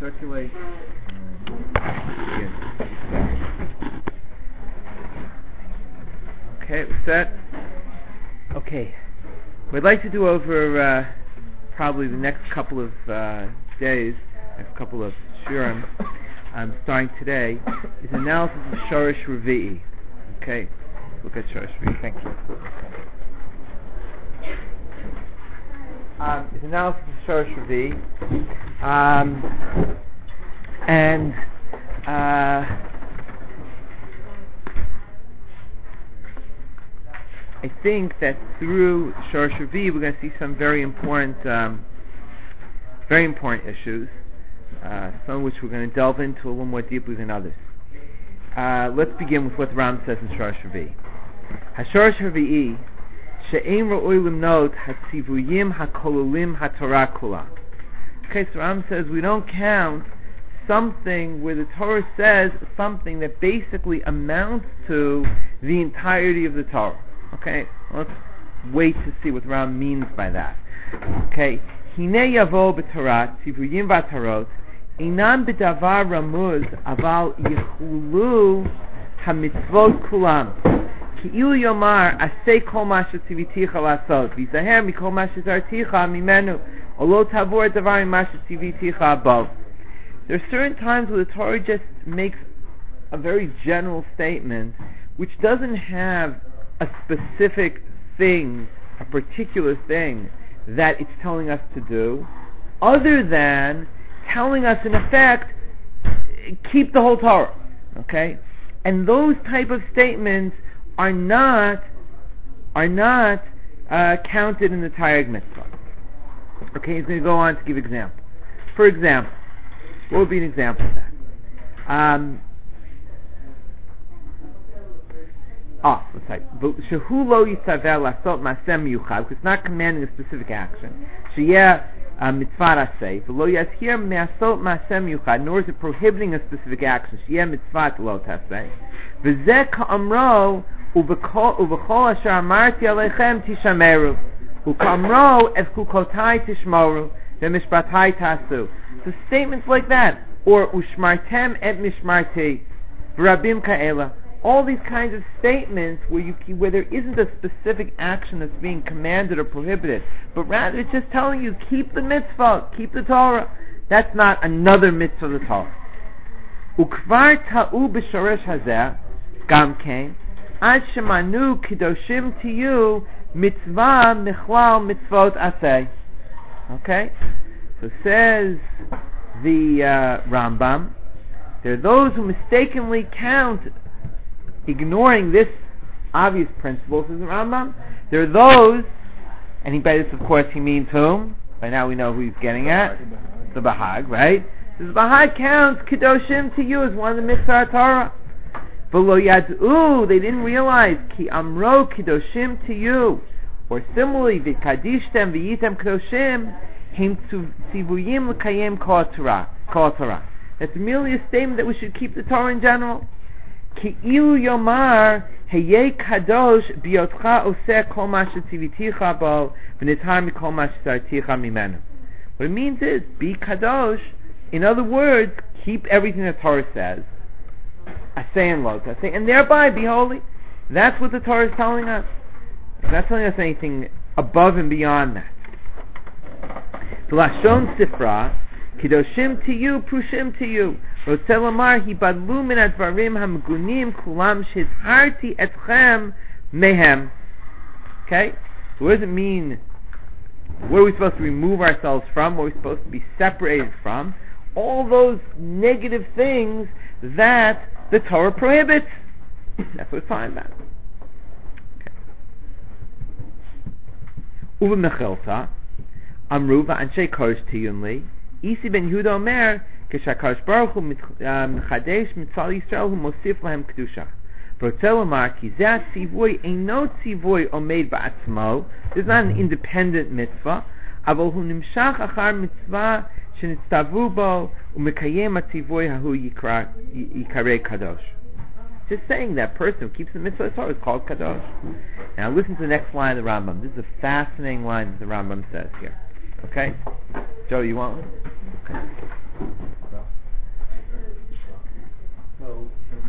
circulate. Okay, what's that? Okay. We'd like to do over probably the next couple of days, next couple of shurim, starting today, is analysis of Shorish Revi'i. Okay, look at Shorish Revi'i. Thank you. It's analysis of Shorish Revi'i, and I think that through Shorish Revi'i we're going to see some very important issues, some of which we're going to delve into a little more deeply than others. Let's begin with what the Ram says in Shorish Revi'i. HaShorish Revi'i she'ein ra'oi limnot hatzivuyim hakololim haTorah kula. Okay, so Ram says we don't count something where the Torah says something that basically amounts to the entirety of the Torah. Okay, let's wait to see what Ram means by that. Okay, Hine yavo b'Torah tzivuyim v'atarot inam b'davar ramuz aval yichulu hamitzvot kulam ki'ilu yomar asay kol ma shetziviticha lasot v'zaher mikol ma shezarticha mimenu olo tavor davar ma shetziviticha above. There are certain times where the Torah just makes a very general statement which doesn't have a specific thing, a particular thing that it's telling us to do, other than telling us in effect, keep the whole Torah. Okay? And those type of statements are not counted in the Taryag Mitzvah. Okay, he's going to go on to give examples. For example, what would be an example of that? Let's say shehu lo yitzaver lasot masem miyuchad, because it's not commanding a specific action. Sheyeh mitzvah asay, v'lo yazhir me'asot masem miyuchad, nor is it prohibiting a specific action. Sheyeh mitzvah lo tasay. V'zeh ka'amro uv'chol asher amarti aleichem tishameru, u'ka'amro ev kukotai tishmoru, ve'mishpatai tasu. So statements like that, or ushmartem et mishmarti, v'rabim ka'ela. All these kinds of statements where there isn't a specific action that's being commanded or prohibited, but rather it's just telling you, keep the mitzvah, keep the Torah. That's not another mitzvah of the Torah. Ukvar ta'u b'shoresh hazeh gam kein ad shemanu kidoshim tiyu mitzvah michlal mitzvot aseh. Okay? So says the Rambam, there are those who mistakenly count, ignoring this obvious principle, says the Rambam. There are those, and by this of course he means whom? By now we know who he's getting at. The Bahag, right? Says Bahag counts Kedoshim to you as one of the Mitzvah Torah. V'lo yad'u, they didn't realize, Ki amro Kedoshim to you. Or similarly, V'kadishtem v'yitem Kedoshim, Him tzivuyim l'kayem kol Torah. That's merely a statement that we should keep the Torah in general. Ki'ilu yomar heyei kadosh biyotcha oseh kol ma shetziviticha bo v'nitar mikol ma shezarticha mimenu. What it means is, be kadosh. In other words, keep everything the Torah says, asay and lo tasay, and thereby be holy. That's what the Torah is telling us. It's not telling us anything above and beyond that. The Lashon Sifra, Kidoshim to you, Prushim to you. Rotzelamar hibadlu min advarim hamgunim kulam shizharti etchem mehem. Okay? So what does it mean? What are we supposed to remove ourselves from? What are we supposed to be separated from? All those negative things that the Torah prohibits. That's what it's talking about. Uva mechelta amru va'anshe kosh tiyunli isi ben Yehuda omer כשהקדוש ברוך הוא מחדש מצווה ישראל הוא מוסיף להם קדושה. ורוצה לומר כי זה הציווי אינו ציווי עומד בעצמו, זה not an independent mitzvah, אבל הוא נמשך אחר מצווה שנצטוו בו ומקיים הציווי ההוא יקרא קדוש. Just saying that person who keeps the mitzvah of the Torah is called kadosh. Now listen to the next line of the Rambam. This is a fascinating line that the Rambam says here. Okay? Joe, you want one? Okay.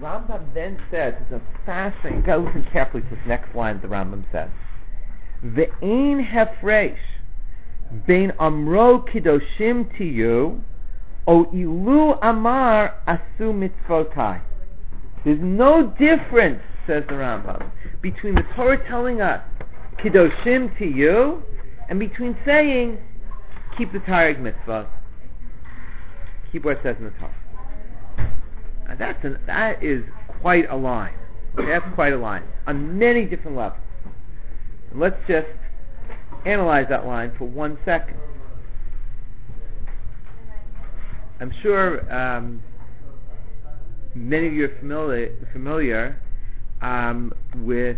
Rambam then says, it's a fascinating, you've got to listen carefully to this next line the Rambam says. Ve'ein hefresh bein amro kidoshim tiyu o ilu amar asu mitzvotai. There's no difference, says the Rambam, between the Torah telling us kidoshim tiyu and between saying keep the Taryag mitzvah, keep what it says in the Torah. Now that is quite a line. That's quite a line on many different levels. And let's just analyze that line for 1 second. I'm sure many of you are familiar with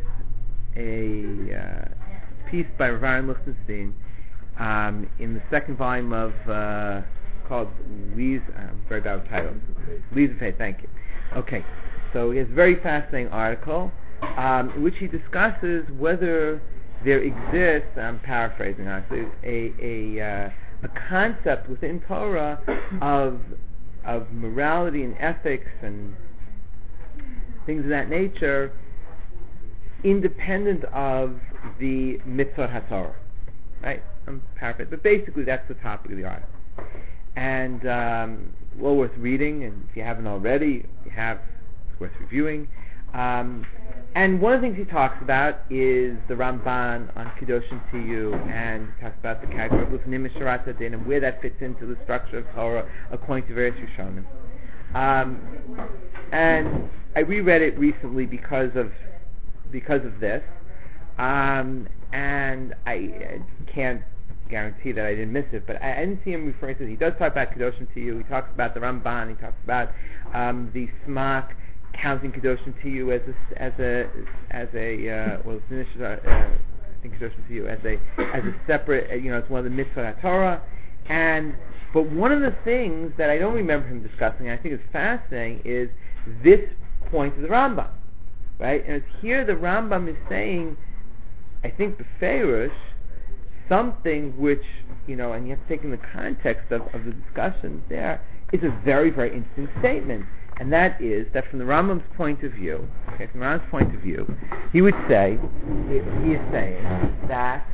a piece by Rav Aaron Lichtenstein in the second volume of called Lees. I'm very bad with titles. Lees of Faith. Thank you. Okay, so he has a very fascinating article in which he discusses whether there exists, I'm paraphrasing honestly, a concept within Torah of morality and ethics and things of that nature, independent of the mitzvot HaTorah. Right? I'm paraphrasing, but basically that's the topic of the article. And well worth reading, and if you haven't already, it's worth reviewing. And one of the things he talks about is the Ramban on Kedoshim Tiyu, and he talks about the category of Lufnim Misharat Hadin and where that fits into the structure of Torah according to various Rishonim. And I reread it recently because of this, and I can't guarantee that I didn't miss it, but I didn't see him referring to it. He does talk about Kedoshim Tiyu. He talks about the Ramban. He talks about the Smak counting Kedoshim Tiyu as a separate, it's one of the mitzvot HaTorah. But one of the things that I don't remember him discussing, I think is fascinating, is this point of the Rambam, right? And it's here the Rambam is saying, I think beferish, something which, and you have to take in the context of the discussion there, is a very, very interesting statement. And that is that from the Rambam's point of view, he would say, he is saying that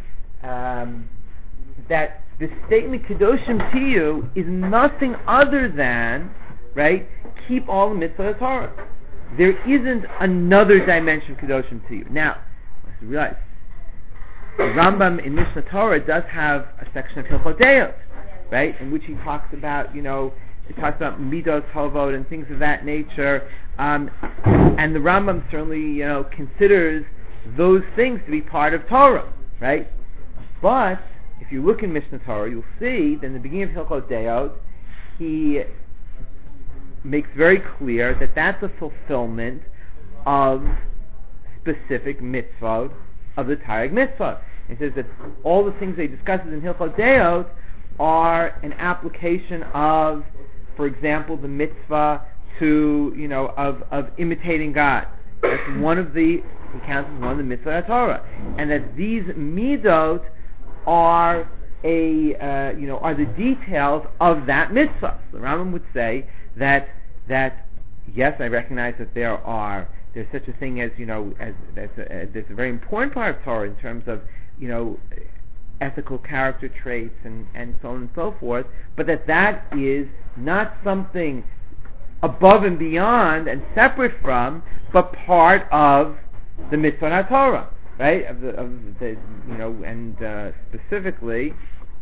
that the statement Kedoshim Tiyu is nothing other than, right, keep all the mitzvahs of Torah. There isn't another dimension of Kedoshim Tiyu. Now, let's realize, the Rambam in Mishnah Torah does have a section of Hilchot Deos, right, in which he talks about, he talks about Midos Hovot and things of that nature, and the Rambam certainly, considers those things to be part of Torah, right? But if you look in Mishnah Torah, you'll see that in the beginning of Hilchot Deos, he makes very clear that that's a fulfillment of specific mitzvot of the Taryag mitzvah. He says that all the things that he discusses in Hilchot Deos are an application of, for example, the mitzvah to, of imitating God. That's one of the, he counts as one of the mitzvah Torah. And that these midot are are the details of that mitzvah. So the Rambam would say that yes, I recognize that there's such a thing as, there's a very important part of Torah in terms of, ethical character traits and so on and so forth, but that is not something above and beyond and separate from, but part of the mitzvah Torah, right? Of the and specifically,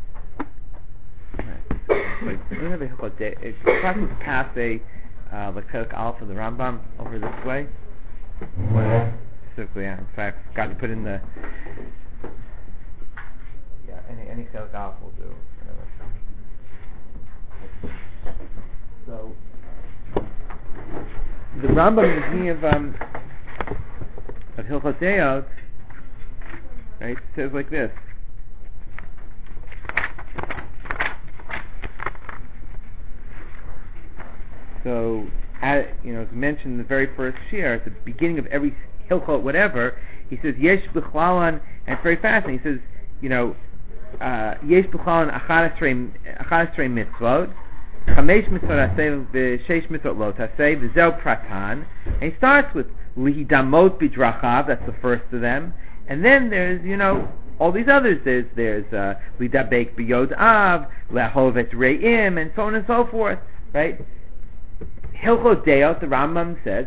it's possible to pass a Chelik Aleph of the Rambam over this way. Specifically, in fact, I forgot to put in the. Any Chelik Aleph will do. So the Rambam in the beginning of Hilchot Deos, right, says like this. So, as mentioned in the very first shir, at the beginning of every Hilchot whatever, he says Yesh B'Chlalan, and it's very fascinating. He says, Yesh B'Chlalan Achad Esrei Mitzvot, Chamesh mitzvot aseh v'sheish mitzvot lo taseh v'zeu pratan. And he starts with lihidamot bidrachav. That's the first of them. And then there's, all these others. There's lidabek biyod av, lahov et re'im, and so on and so forth. Right? Hilchot Deot, the Rambam says,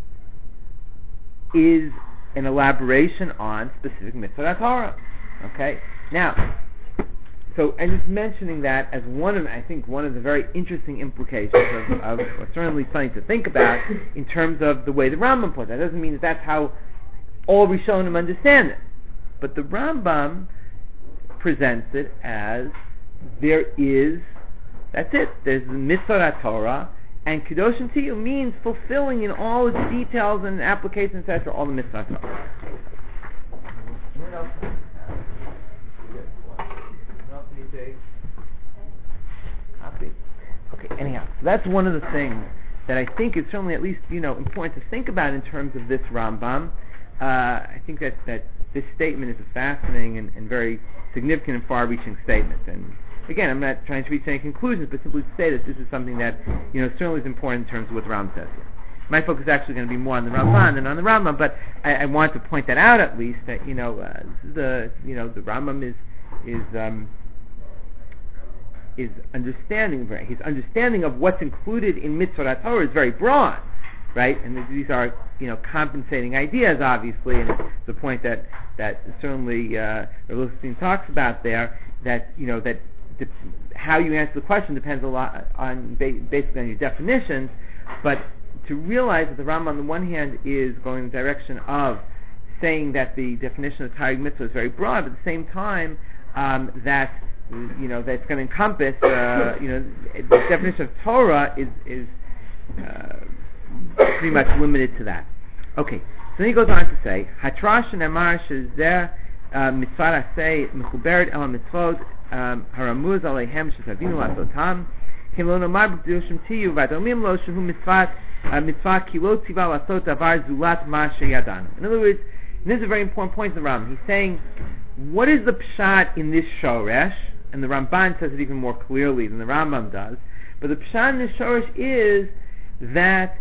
is an elaboration on specific mitzvot Torah. Okay? Now, so I'm just mentioning that as one of the very interesting implications of or certainly something to think about in terms of the way the Rambam puts it. That doesn't mean that that's how all Rishonim understand it. But the Rambam presents it as that's it. There's the mitzvot Torah, and Kedoshim Tiyu means fulfilling in all its details and applications, etc., all the mitzvot Torah. Okay, anyhow, so that's one of the things that I think is certainly at least, important to think about in terms of this Rambam. I think that this statement is a fascinating and very significant and far-reaching statement. And again, I'm not trying to reach any conclusions, but simply to say that this is something that, certainly is important in terms of what the Rambam says here. My focus is actually going to be more on the Ramban than on the Rambam, but I want to point that out at least, that, the Rambam is understanding, his understanding of what's included in mitzvot Torah is very broad, right? And these are, compensating ideas, obviously, and it's the point that certainly Rav Lichtenstein talks about there, that, how you answer the question depends a lot on, basically on your definitions, but to realize that the Rambam on the one hand is going in the direction of saying that the definition of Taryag Mitzvah is very broad, but at the same time, that it's going to encompass, the definition of Torah is pretty much limited to that. Okay, so then he goes on to say, Hatrash and Amar Shezeh Mitzvah Aseh Mechuberet El HaMitzvot Haramuz Aleihem Shezavinu Lasotam Kim Lo Nomar B'Kedoshim Tiyu V'Adomim Lo Shehu Mitzvah Ki Lo Tziva Lasot Davar Zulat Ma Sheyadanu. In other words, and this is a very important point in the Rambam, he's saying, what is the pshat in this shoresh? And the Ramban says it even more clearly than the Rambam does. But the pshat in this shoresh is that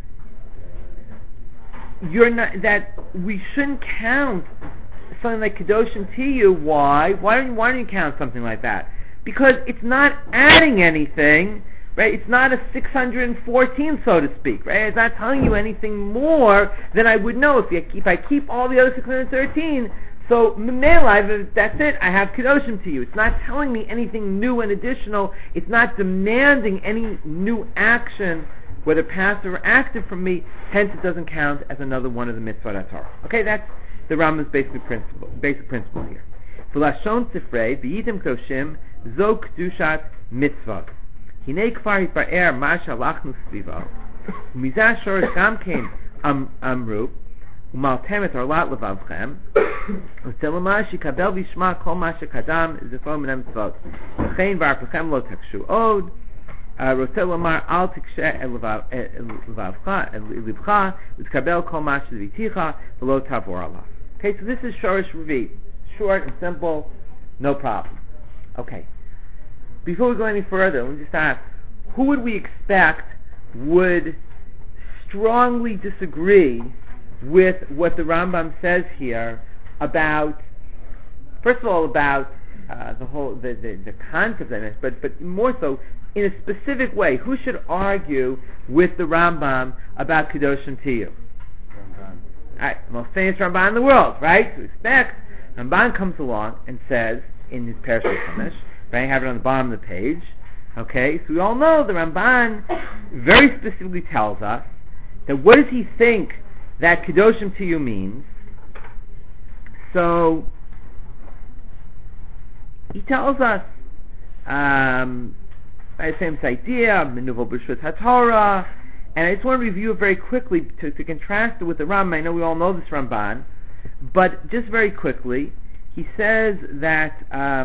that we shouldn't count something like Kedoshim Tiyu. Why? Why don't you count something like that? Because it's not adding anything, right? It's not a 614, so to speak, right? It's not telling you anything more than I would know if I keep all the other 613. So, that's it, I have Kedoshim Tiyu. It's not telling me anything new and additional. It's not demanding any new action, whether passive or active, from me. Hence, it doesn't count as another one of the mitzvot Torah. Okay, that's the Rambam's basic principle here. V'lashon sifrei v'yitim kedoshim zo kedushat mitzvot. Hinei kfar hitba'er ma shalachnu svivo. U'mizah shorish gam kein amru. Umaltemet orlat levavchem, u'telomar shikabel vishma kol ma shekadam zifo min hamitzvot. V'chein v'arpechem lo takshu od. Rotelomar al tikshe levavcha libcha u'tkabel kol ma sheviticha v'lo tavor alav. Okay, so this is Shorish Revi, short and simple, no problem. Okay, before we go any further, let me just ask: who would we expect would strongly disagree with what the Rambam says here about, first of all, about the concept of this, but more so in a specific way? Who should argue with the Rambam about Kedoshim Tiyu? Ramban. Right, most famous Ramban in the world, right? To expect, Ramban comes along and says in his Parashat Chumash, right? I have it on the bottom of the page. Okay, so we all know the Ramban very specifically tells us that what does he think that Kedoshim Tiyu means. So he tells us the same idea, Menuvo B'Reshut HaTorah, and I just want to review it very quickly to contrast it with the Rambam. I know we all know this Ramban, but just very quickly, he says that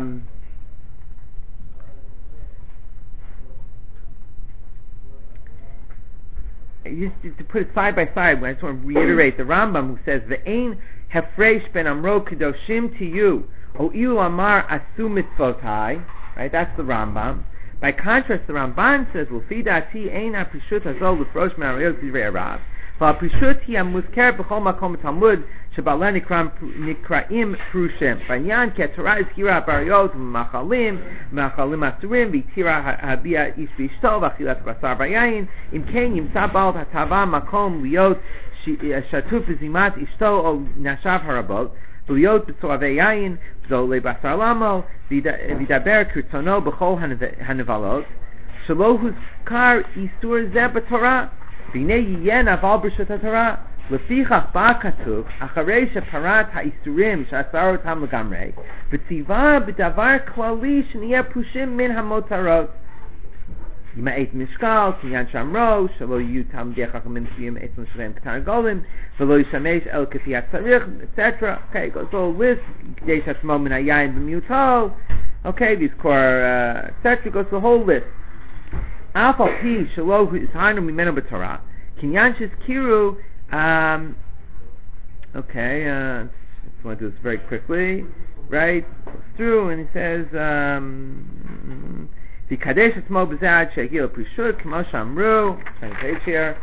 just to put it side by side, I just want to reiterate the Rambam, who says Ve'ein Hefresh Ben Amro Kedoshim Tiyu O Ilu Amar Asu Mitzvotai. Right, that's the Rambam. By contrast, the Ramban says, "L'fi dati ein ha'prishut hazol l'frosh me'arayot divrei Rav." והפרישות היא המוזכרת בכל מקום בתלמוד שבעלה נקראים פרושים. בעניין כי התורה הזכירה הבריות ומאכלים אסורים והתירה הביאה איש ואשתו ואכילת הבשר והיין. אם כן ימצא בעל הטבה מקום להיות שטוף בזימת אשתו או נשיו הרבות ולהיות בצורבי יין ועולה בשר למו וידבר כרצונו בכל הנבלות שלא הוזכר איסור זה בתורה. והנה יהיה נבל ברשות התורה. לפיכך בא כתוב אחרי שפרט האיסורים שאסר אותם לגמרי וציווה בדבר כללי שנהיה פרושים מן המותרות. למעט משקל, קניין שמרו, שלא יהיו תלמידי חכמים מסוימים עצמם שלהם כתרגולים ולא ישמש אל כפי הצריך, etc. Okay, goes a whole list, כדי שעצמו מן היין במיעוטו, okay, לזכור, etc. goes a whole list. אף על פי שלא הזהרנו ממנו בתורה, קניין שהזכירו, okay, I want to do this very quickly, right, goes through and he says, ויקדש עצמו בזה עד שהגיע לפרישות, כמו שאמרו, same page here,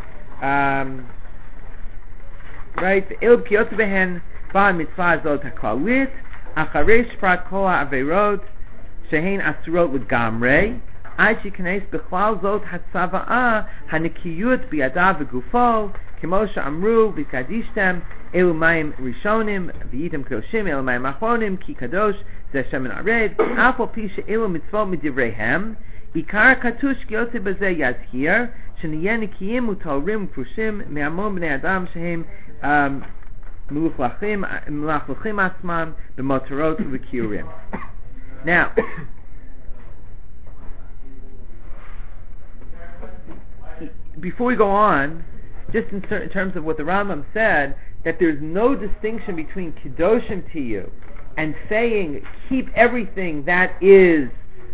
right, ואילו בקיאות בהן באה המצווה הזאת הכללית, אחרי שפרט כל העבירות שהן אסורות לגמרי, עד שיכנס בכלל זאת הצוואה הנקיות בידיו וגופו, כמו שאמרו וקדישתם אלו מים ראשונים והייתם קדושים אלו מים אחרונים כי קדוש זה שמן ערב. אף על פי שאלו מצוות מדבריהם, עיקר הכתוב שגיאות בזה יזכיר שנהיה נקיים וטהורים ופרושים מהמון בני אדם שהם מלוכלכים עצמם במותרות ובכיורים. Now, before we go on, just in terms of what the Rambam said, that there's no distinction between Kedoshim to you and saying keep everything that is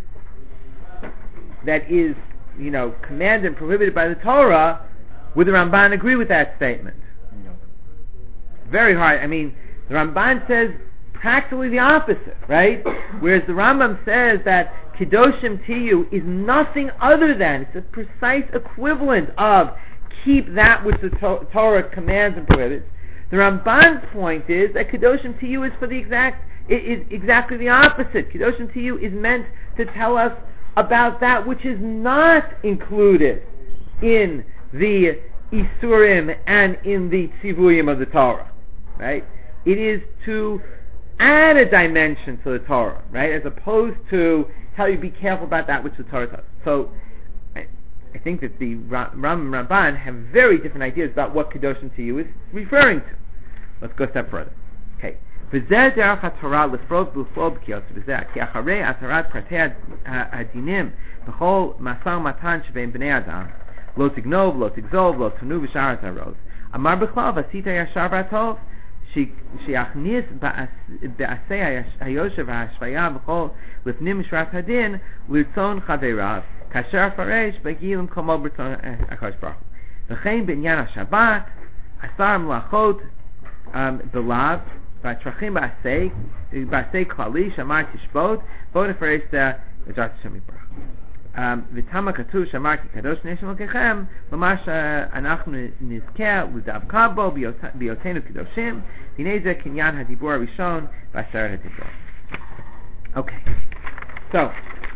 commanded and prohibited by the Torah. Would the Ramban agree with that statement? No. Very hard. I mean, the Ramban says practically the opposite, right? Whereas the Rambam says that Kedoshim to you is nothing other than, it's a precise equivalent of keep that which the Torah commands and prohibits. The Ramban's point is that Kedoshim to you is exactly the opposite. Kedoshim to you is meant to tell us about that which is not included in the Isurim and in the Tzivuyim of the Torah, right? It is to add a dimension to the Torah, right? As opposed to tell you be careful about that which the Torah tells. So, I think that the Ram and Ramban have very different ideas about what Kedoshim to you is referring to. Let's go a step further. Okay. וזה דרך התורה לפרוט ולפעול בקיאות בזה, כי אחרי התרת פרטי הדינים בכל משא ומתן שבין בני אדם, לא תגנוב, לא תגזול, לא תנו בשאר התרות. אמר בכלל, ועשית ישר והטוב, שיכניס בעשה היושר וההשפיה בכל לפנים משורת הדין לרצון חבריו, כאשר הפרש בגיל למקומו ברצון הקדוש ברוך הוא. וכן בעניין השבת, אסר מלאכות בלאו, והצרכים בעשה כללי, שאמר תשבות, בואו נפרש בעזרת השם יתברך. ותם הכתוב שאמר כי קדוש נשם אלוקיכם, לומר שאנחנו נזכה לדבקה בו בהיותנו קדושים, הנה זה קניין הדיבור הראשון בעשרת הדיברות. Okay, so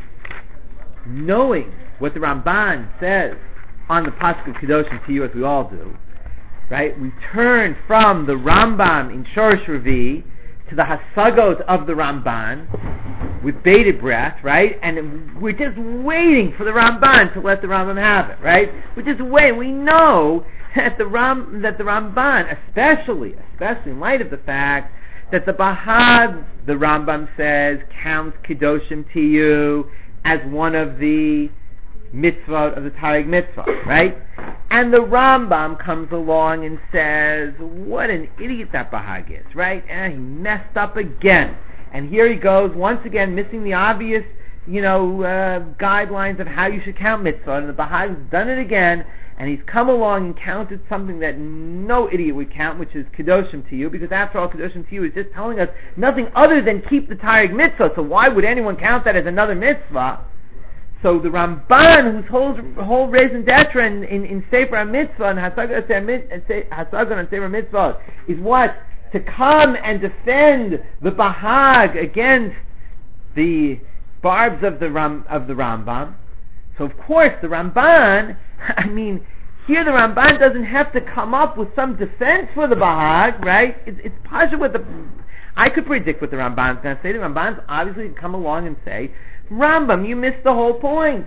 knowing what the Ramban says on the pasuk of Kedoshim to you, as we all do, right? We turn from the Rambam in Shorosh Revi to the Hasagot of the Ramban with bated breath, right? And we're just waiting for the Ramban to let the Rambam have it, right? We're just waiting. We know that the Ramban, especially in light of the fact that the Bahag, the Rambam says, counts Kedoshim to you as one of the mitzvot of the Taryag mitzvah, right? And the Rambam comes along and says, what an idiot that Bahag is, right? And he messed up again. And here he goes, once again, missing the obvious, guidelines of how you should count mitzvah. And the Bahag's done it again, and he's come along and counted something that no idiot would count, which is Kedoshim to you, because after all, Kedoshim to you is just telling us nothing other than keep the Taryag mitzvah, so why would anyone count that as another mitzvah? So the Ramban, whose whole raison d'etre in Sefer HaMitzvah and Hasagon and Sefer HaMitzvah is what? To come and defend the Bahag against the barbs of the Rambam. So of course the Ramban, here the Ramban doesn't have to come up with some defense for the Bahag, right? It's pasha with I could predict what the Ramban is going to say. The Ramban's obviously going to come along and say, Rambam, you missed the whole point.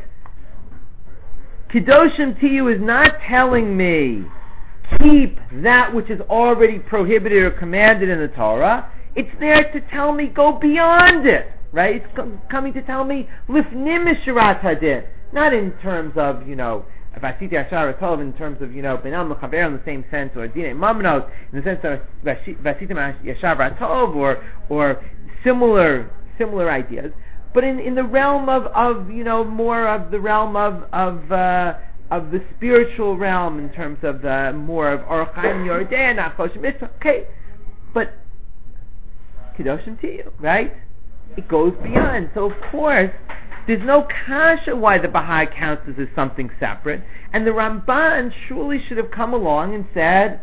Kedoshim Tiyu is not telling me keep that which is already prohibited or commanded in the Torah. It's there to tell me go beyond it, right? It's coming to tell me lifnim mishirat hadin, not in terms of Vasiti Ashar Tov in terms of Benam Mechaber in the same sense, or Dine Mamnot in the sense of Vasiti Yashar Tov or similar ideas. But in the realm of more of the realm of the spiritual realm, in terms of the more of Orach Chaim Yordei, not Chosh Mitzvah. Okay, but Kedoshim Tiyu, right? It goes beyond. So of course, there's no kasha why the Baha'i counts as something separate, and the Ramban surely should have come along and said,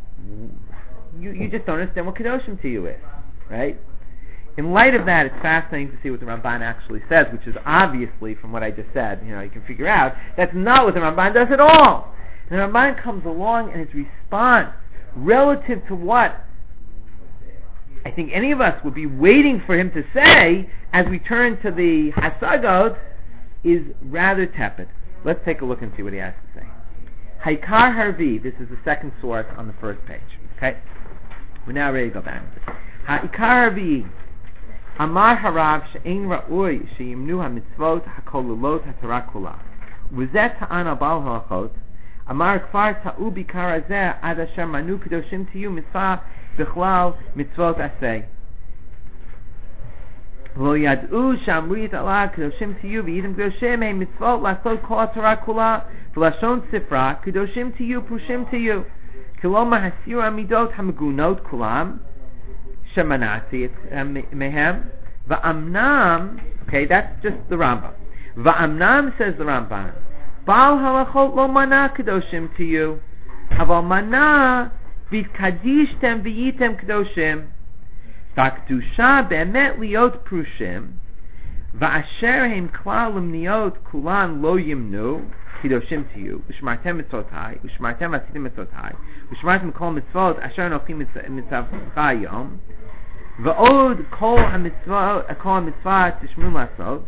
you just don't understand what Kedoshim Tiyu is, right? In light of that, it's fascinating to see what the Ramban actually says, which is obviously, from what I just said, you can figure out, that's not what the Ramban does at all. And the Ramban comes along and his response, relative to what I think any of us would be waiting for him to say, as we turn to the Hasagot, is rather tepid. Let's take a look and see what he has to say. Haikar Harvi, this is the second source on the first page. Okay? We're now ready to go back. Haikar Harvi, Amar harav she'ein ra'ui she'yimnu ha'mitzvot ha'kolulot ha'torah kula. V'zeh ta'an abal ha'achot. Amar kfar ta'u bikar hazeh ad asher manu kedoshim tiyu mitzvah b'chlal mitzvot aseh. V'lo yad'u she'amrit Allah kedoshim tiyu v'yidim kedoshim he'im mitzvot la'asot kol ha'torah kula v'lashon sifra kedoshim tiyu prushim tiyu. Kiloma ha'sir amidot ha'megunot kulam Shemanati mehem va'amnam. Okay, that's just the Rambam. Va'amnam, says the Ramban, Baal halachot lo mana kedoshim to you, aval mana v'kadishtem v'yitem kedoshim, v'kedusha be'emet liot prushim, va'asher heim klal limniot kulan lo yimnu kedoshim to you, u'shmartem mitzotai, u'shmartem asidim mitzotai, u'shmartem kol mitzvot asher nochim mitzavcha yom. V'od kol ha-mitzvah tishmu lasot,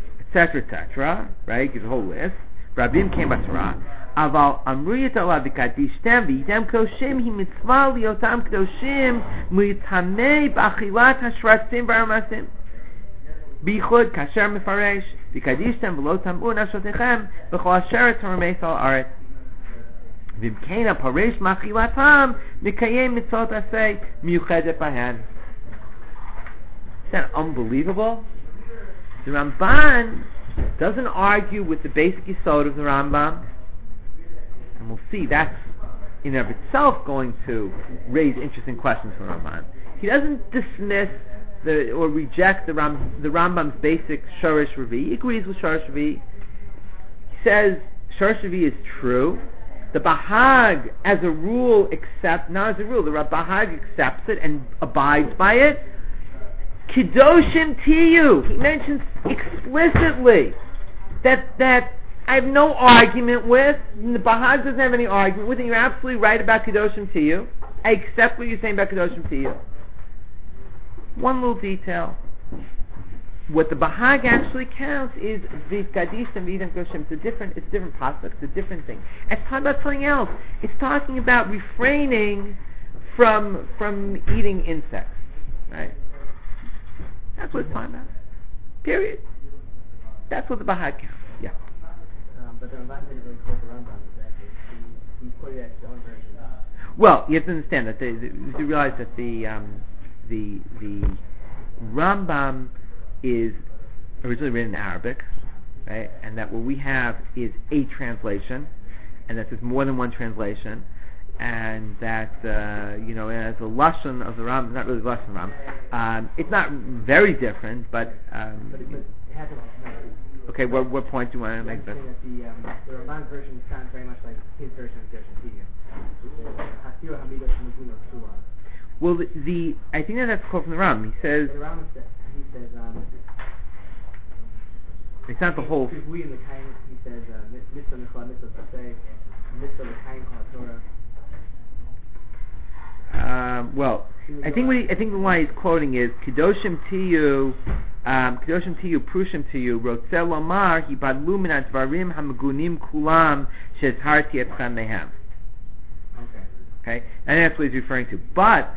etc., right? Gives a whole list. Rabim came by Torah. Aval amriyat Allah v'kadishtem v'yitem kedoshim hi mitzvah liotam kedoshim muyitamei b'achilat hashratzim v'aramasim. Bichud kasher mefaresh v'kadishtem v'lo tamu nafshotechem v'chol asher tormei sal aret. V'imkein paresh machilatam mikayem mitzvot aseh miyuchedet bahen. Isn't that unbelievable? The Ramban doesn't argue with the basic yesod of the Rambam, and we'll see that's in and of itself going to raise interesting questions for Ramban. He doesn't dismiss or reject the Rambam's basic Shorish Revi. He agrees with Shorish Revi. He says Shorish Revi is true. The Bahag, as a rule, the Bahag accepts it and abides by it. Kedoshim Tiyu, he mentions explicitly that I have no argument with, and the Bahag doesn't have any argument with, and you're absolutely right about Kedoshim Tiyu. I accept what you're saying about Kedoshim Tiyu. One little detail. What the Bahag actually counts is V'kadishtem v'yitem kedoshim. It's a different prospect, it's a different thing. It's talking about something else. It's talking about refraining from eating insects, right? That's what it's talking about. Period. That's what the Bahag counts. Yeah. But the Ramban didn't really quote the Rambam exactly. He quoted his own version. Well, you have to understand that you realize that the Rambam is originally written in Arabic, right? And that what we have is a translation, and that there's more than one translation. And that as a lashon of the Ram, not really the lashon of the Ram. It's not very different, but it hasn't. Okay, what point do you want to make this? That the Ramban version sounds very much like his version of Gershon Tiyu. Well, I think that's a quote from the Ram. He says, it's not the whole. We in the Kain, he says, mitzvah nechla, mitzvah taseh, mitzvah the Kain kol Torah. Well, I think the line he's quoting is Kedoshim Tiyu, Prushim Tiyu, Rotzeh Lomar, Hibadlu min advarim hamagunim kulam shezharti etchem mehem. Okay, and that's what he's referring to. But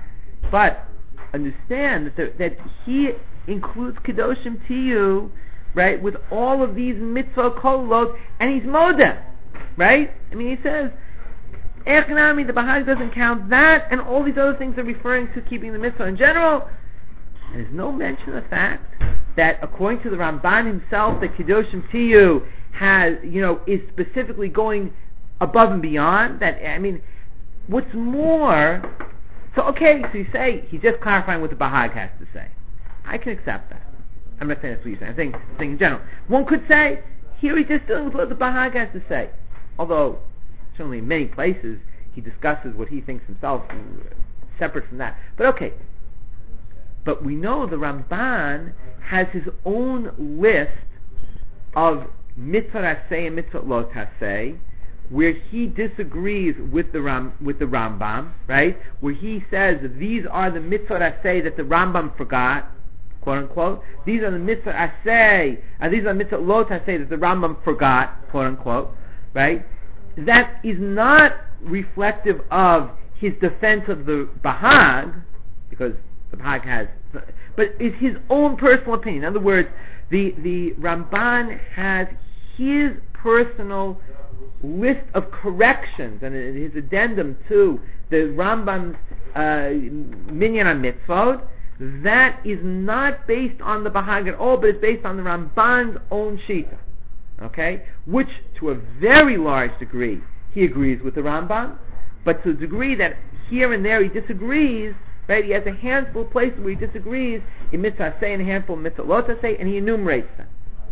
understand that he includes Kedoshim Tiyu, right, with all of these mitzvah kolot, and he's modem, right? I mean, he says, Echnami, the Bahag doesn't count that, and all these other things are referring to keeping the mitzvah in general. And there's no mention of the fact that, according to the Ramban himself, the Kedoshim Tiyu has, is specifically going above and beyond. That, I mean, what's more, so you say he's just clarifying what the Bahag has to say. I can accept that. I'm not saying that's what you're saying. I'm saying in general. One could say, here he's just dealing with what the Bahag has to say. Although, certainly in many places, he discusses what he thinks himself, separate from that. But we know the Ramban has his own list of mitzvah aseh and mitzvah lo taseh, where he disagrees with the Rambam, right? Where he says these are the mitzvah aseh that the Rambam forgot, quote unquote. These are the mitzvah aseh, and these are the mitzvah lo taseh that the Rambam forgot, quote unquote, right? That is not reflective of his defense of the Bahag, because the Bahag has, but it's his own personal opinion. In other words, the Ramban has his personal list of corrections and his addendum to the Rambam's minyan on mitzvot. That is not based on the Bahag at all, but it's based on the Ramban's own shita. Okay? Which, to a very large degree, he agrees with the Rambam, but to the degree that here and there he disagrees, right? He has a handful of places where he disagrees in mitzvah say and a handful of mitzvah lo say, and he enumerates them.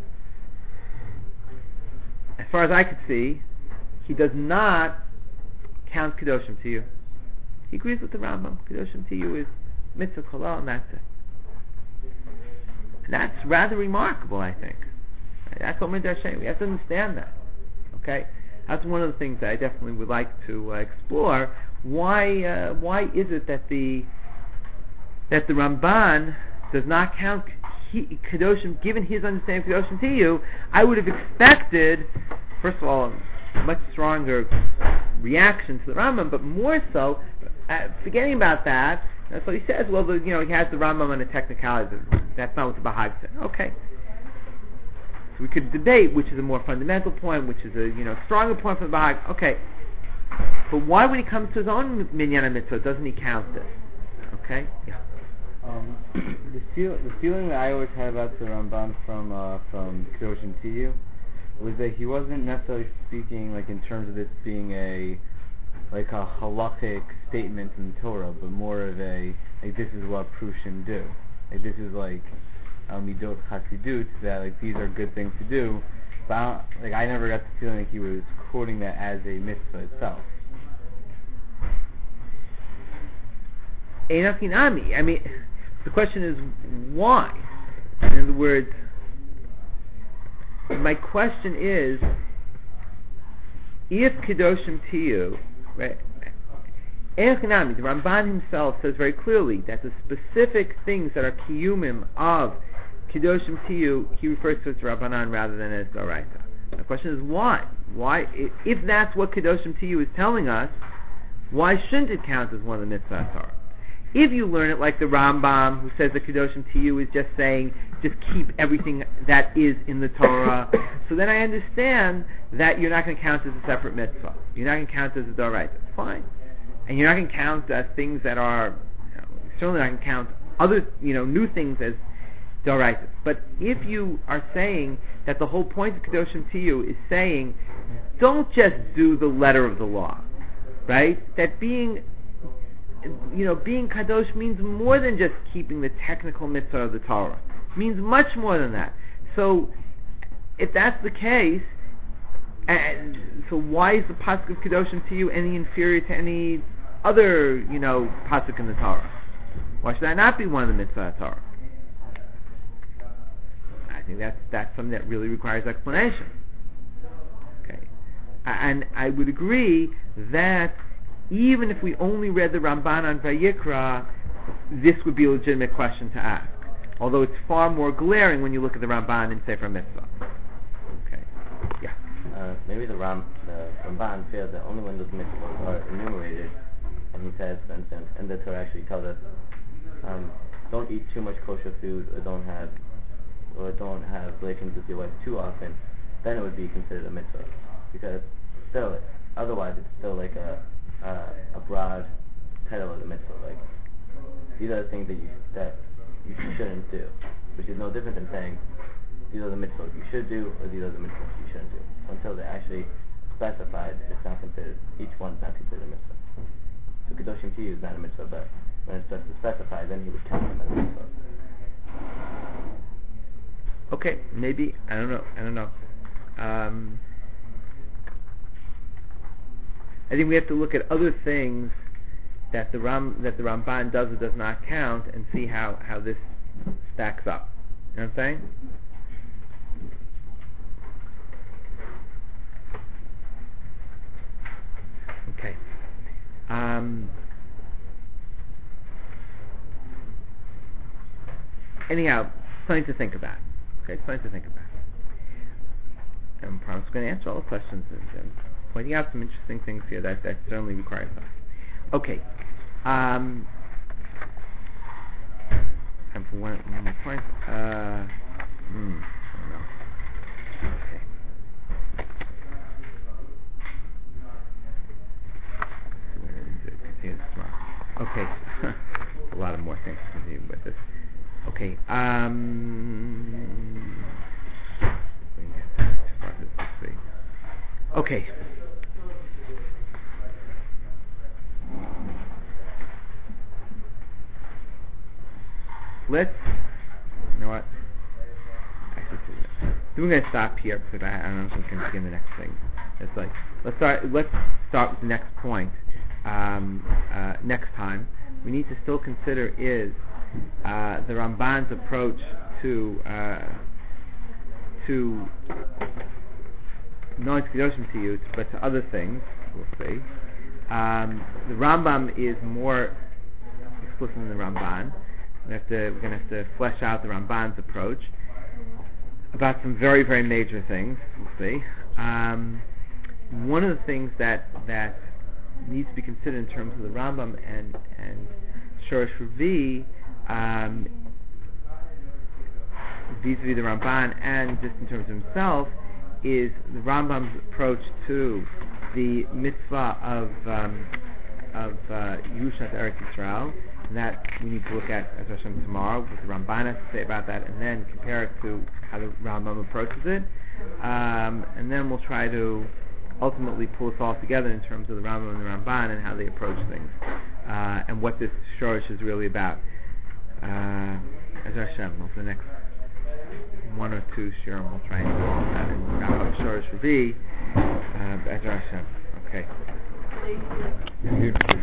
As far as I could see, he does not count Kedoshim Tiyu. He agrees with the Rambam. Kedoshim Tiyu is mitzvah kolal, and that's it. And that's rather remarkable, I think. That's what Midrash Hashem. We have to understand that. Okay, that's one of the things that I definitely would like to explore. Why is it that the Ramban does not count Kedoshim, given his understanding of Kedoshim Tiyu? I would have expected, first of all, a much stronger reaction to the Rambam, but more so, forgetting about that. That's what he says. Well, he has the Rambam on the technicalities. That's not what the Bahag said. Okay. So we could debate which is a more fundamental point, which is a stronger point for the Bahag. Okay, but why, when he comes to his own minyan and mitzvah, doesn't he count this? Okay, yeah. The feeling that I always had about the Ramban from Kedoshim Tiyu was that he wasn't necessarily speaking like in terms of this being a halachic statement in the Torah, but more of a this is what Prushim do. This is midot chasidut, that these are good things to do, but I never got the feeling like he was quoting that as a mitzvah itself. Einafinami. I mean, the question is why. In other words, my question is, if Kedoshim Tiyu, right? Einafinami. The Ramban himself says very clearly that the specific things that are kiyumim of Kedoshim Tiyu, he refers to as Rabbanan rather than as Doraita. The question is why? Why, if that's what Kedoshim Tiyu is telling us, why shouldn't it count as one of the mitzvah Torah? If you learn it like the Rambam, who says that Kedoshim Tiyu is just saying, just keep everything that is in the Torah, so then I understand that you're not going to count as a separate mitzvah. You're not going to count as a Doraita. Fine. And you're not going to count things that are, certainly not going to count other, new things as Doraita. But if you are saying that the whole point of Kedoshim Tiyu is saying, don't just do the letter of the law, right? That being Kadosh means more than just keeping the technical mitzvah of the Torah. It means much more than that. So, if that's the case, and so why is the pasuk of Kedoshim to you any inferior to any other, pasuk in the Torah? Why should that not be one of the mitzvah of Torah? I think that's something that really requires explanation. Okay, and I would agree that even if we only read the Ramban on Vayikra, this would be a legitimate question to ask. Although it's far more glaring when you look at the Ramban in Sefer Mitzvah. Okay, yeah. Maybe the Ramban feels that only when those mitzvahs are enumerated, and he says, for instance, and the Torah actually tells us, don't eat too much kosher food, or don't have relations with your wife too often, then it would be considered a mitzvah. Because still, otherwise it's still like a broad title of the mitzvah. Like, these are the things that you shouldn't do, which is no different than saying these are the mitzvahs you should do, or these are the mitzvahs you shouldn't do. Until they're actually specified, it's not considered, each one's not considered a mitzvah. So Kedoshim Tiyu is not a mitzvah, but when it starts to specify, then you would count them as a mitzvah. Okay, maybe, I don't know. I think we have to look at other things that the Ramban does or does not count, and see how this stacks up. You know what I'm saying? Okay. Anyhow, something to think about. Okay, something to think about. And I promise I'm going to answer all the questions and pointing out some interesting things here that certainly requires us. Okay. Time for one more point. I don't know. Okay. We're going to continue this tomorrow. Okay. A lot of more things to continue with this. Okay. Okay. You know what? Actually, we're going to stop here because I don't know if we can begin the next thing. It's like let's start with the next point. Next time, we need to still consider is the Ramban's approach to not Kedoshim Tiyut, but to other things. We'll see. The Rambam is more explicit than the Ramban. We're going to have to flesh out the Ramban's approach about some very, very major things. We'll see. One of the things that needs to be considered in terms of the Rambam and Shorosh Revi, vis-a-vis the Ramban, and just in terms of himself, is the Rambam's approach to the mitzvah of Yerushat Eretz Yisrael, and that we need to look at as Hashem tomorrow, what the Ramban has to say about that, and then compare it to how the Rambam approaches it, and then we'll try to ultimately pull us all together in terms of the Rambam and the Ramban and how they approach things, and what this Shorosh is really about. As Hashem, for the next one or two shiurim, we'll try and do all that, and Shorosh Revi, as Hashem. Okay.